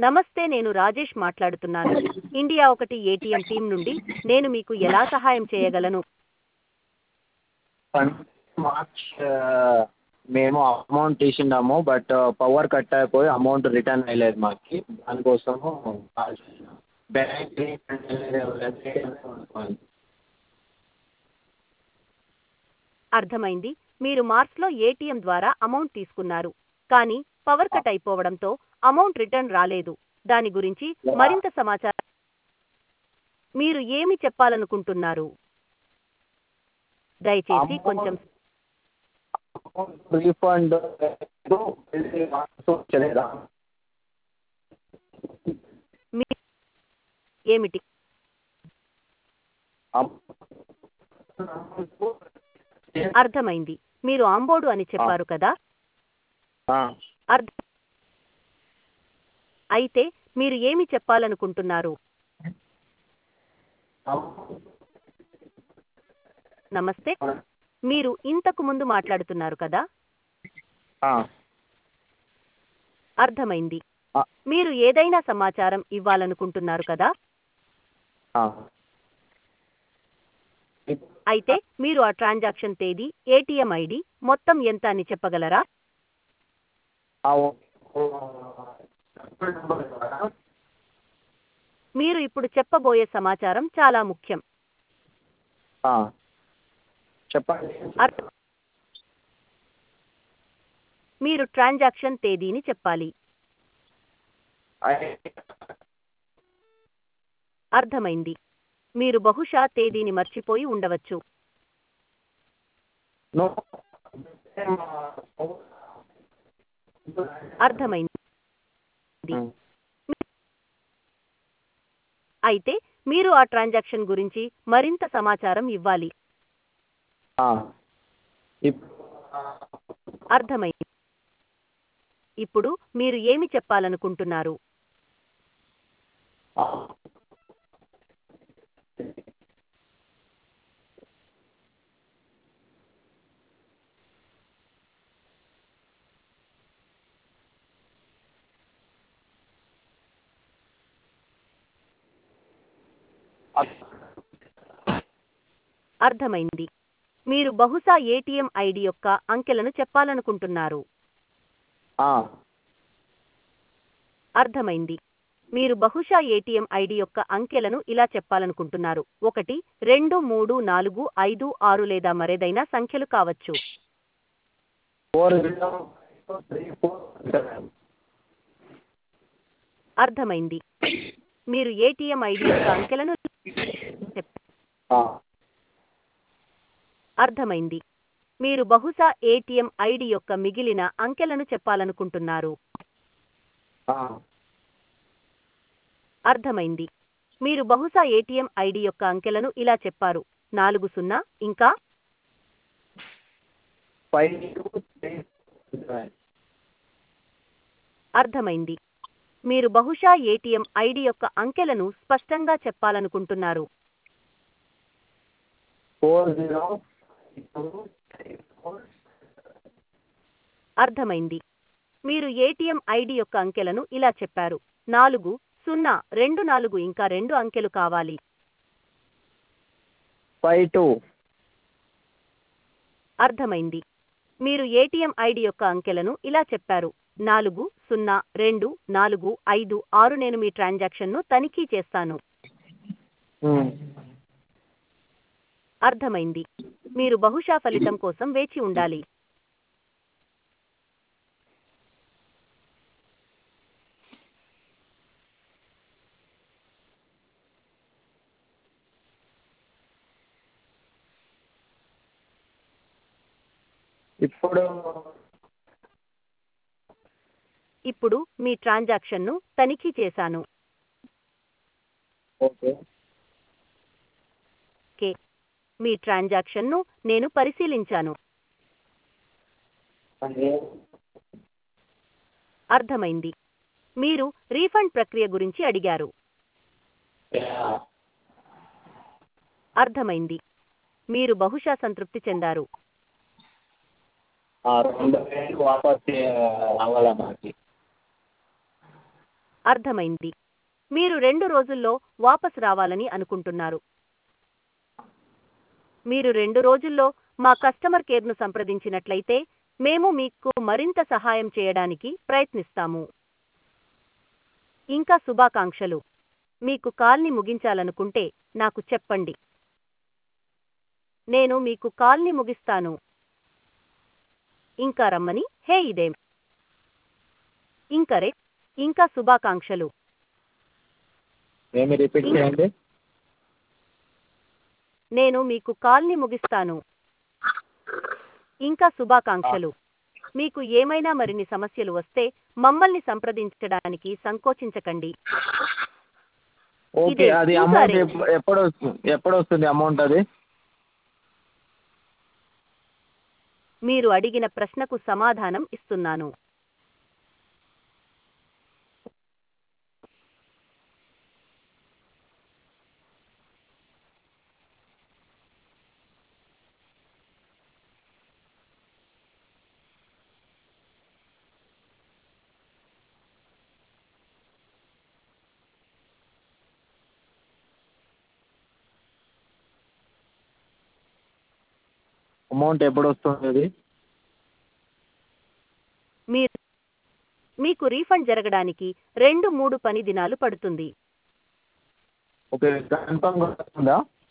నమస్తే, నేను రాజేష్ మాట్లాడుతున్నాను. ఇండియా ఒకటి ఏటీఎం టీం నుండి. నేను మీకు ఎలా సహాయం చేయగలను? మార్చ్ మేము అమౌంట్ తీసినాము, బట్ పవర్ కట్ అయిపోయి అమౌంట్ రిటర్న్ అయ్యలేదు మాకు. దానికోసము కాల్ చేసినాం. బ్యాంక్ అర్థమైంది. మీరు మార్చ్లో ఏటీఎం ద్వారా అమౌంట్ తీసుకున్నారు, కానీ పవర్ కట్ అయిపోవడంతో అమౌంట్ రిటర్న్ రాలేదు. దాని గురించి మరింత సమాచారం మీరు ఏమి చెప్పాలనుకుంటున్నారు? దయచేసి కొంచెం రీఫండ్ వచ్చలేదా? మీ- ఏమిటి? అర్థమైంది. మీరు ఆంబోర్డు అని చెప్పారు కదా? అర్థం. అయితే మీరు ఏమి చెప్పాలనుకుంటున్నారు? నమస్తే, మీరు ఇంతకు ముందు మాట్లాడుతున్నారు కదా? అర్థమైంది. మీరు ఏదైనా సమాచారం ఇవ్వాలనుకుంటున్నారు కదా? అయితే మీరు ఆ ట్రాన్సాక్షన్ తేదీ, ఏటీఎం ఐడి, మొత్తం ఎంత అని చెప్పగలరా? మీరు ఇప్పుడు చెప్పబోయే సమాచారం చాలా ముఖ్యం. చెప్పండి. మీరు ట్రాన్సాక్షన్ తేదీని చెప్పాలి. అర్థమైంది. మీరు బహుశా తేదీని మర్చిపోయి ఉండవచ్చు. అర్థమైంది. అయితే మీరు ఆ ట్రాన్సాక్షన్ గురించి మరింత సమాచారం ఇవ్వాలి. అర్థమైంది. ఇప్పుడు మీరు ఏమి చెప్పాలనుకుంటున్నారు? అర్థమైంది. మీరు బహుశా ఏటీఎం ఐడి యొక్క అంకెలను చెప్పాలనుకుంటున్నారు. అర్థమైంది. మీరు బహుశా ఏటీఎం ఐడి యొక్క అంకెలను ఇలా చెప్పాలనుకుంటున్నారు: 1 2 3 4 5 6 లేదా మరేదైనా సంఖ్యలు కావచ్చు. అర్థమైంది. మీరు ఏటీఎం ఐడి యొక్క అంకెలను అర్థమైంది. మీరు బహుశా ఏటీఎం ఐడి యొక్క మిగిలిన అంకెలను చెప్పాలనుకుంటున్నారు. అర్థమైంది. మీరు బహుశా ఏటీఎం ఐడి యొక్క అంకెలను ఇలా చెప్పారు: 40 ఇంకా. అర్థమైంది. మీరు బహుశా ఏటీఎం ఐడి యొక్క అంకెలను స్పష్టంగా చెప్పాలనుకుంటున్నారు. అర్థమైంది. మీరు ఏటీఎం ఐడి యొక్క అంకెలను ఇలా చెప్పారు: 4024 ఇంకా 2 అంకెలు కావాలి. 52. అర్థమైంది. మీరు ఏటీఎం ఐడి యొక్క అంకెలను ఇలా చెప్పారు: 402456. నేను మీ ట్రాన్సాక్షన్ను తనిఖీ చేస్తాను. అర్థమైంది. మీరు బహుశా ఫలితం కోసం వేచి ఉండాలి. ఇప్పుడు మీ ట్రాన్సాక్షన్ను తనిఖీ చేశాను. ఓకే, మీ ట్రాన్సాక్షన్ను నేను పరిశీలించాను. అర్థమైంది. మీరు రీఫండ్ ప్రక్రియ గురించి అడిగారు. అర్థమైంది. మీరు బహుశా సంతృప్తి చెందారు. 2000 వాపస్ రావాలా మాకు? అర్థమైంది. మీరు 2 రోజుల్లో వాపసు రావాలని అనుకుంటున్నారు. మీరు 2 రోజుల్లో మా కస్టమర్ కేర్ను సంప్రదించినట్లయితే మేము మీకు మరింత సహాయం చేయడానికి ప్రయత్నిస్తాము. ఇంకా శుభాకాంక్షలు. మీకు కాల్ని ముగించాలనుకుంటే నాకు చెప్పండి. నేను మీకు కాల్ని ముగిస్తాను. ఇంకా రమ్మని హే ఇదేం. ఇంకరెక్ట్. ఇంకా శుభాకాంక్షలు. ఏమి రిపీట్ చేయండి. నేను మీకు కాల్ని ముగిస్తాను. ఇంకా శుభాకాంక్షలు. మీకు ఏమైనా మరిన్ని సమస్యలు వస్తే మమ్మల్ని సంప్రదించడానికి సంకోచించకండి. ఓకే, అది ఇంకా అమౌంట్ రేట్. ఎప్పుడు వస్తుంది అమౌంట్ అది? మీరు అడిగిన ప్రశ్నకు సమాధానం ఇస్తున్నాను. అమౌంట్ ఎప్పుడు వస్తుంది అది? మీరు మీకు రీఫండ్ జరగడానికి 2-3 పని దినాలు పడుతుంది. ఓకే, కన్ఫర్మ్గా వస్తుందా?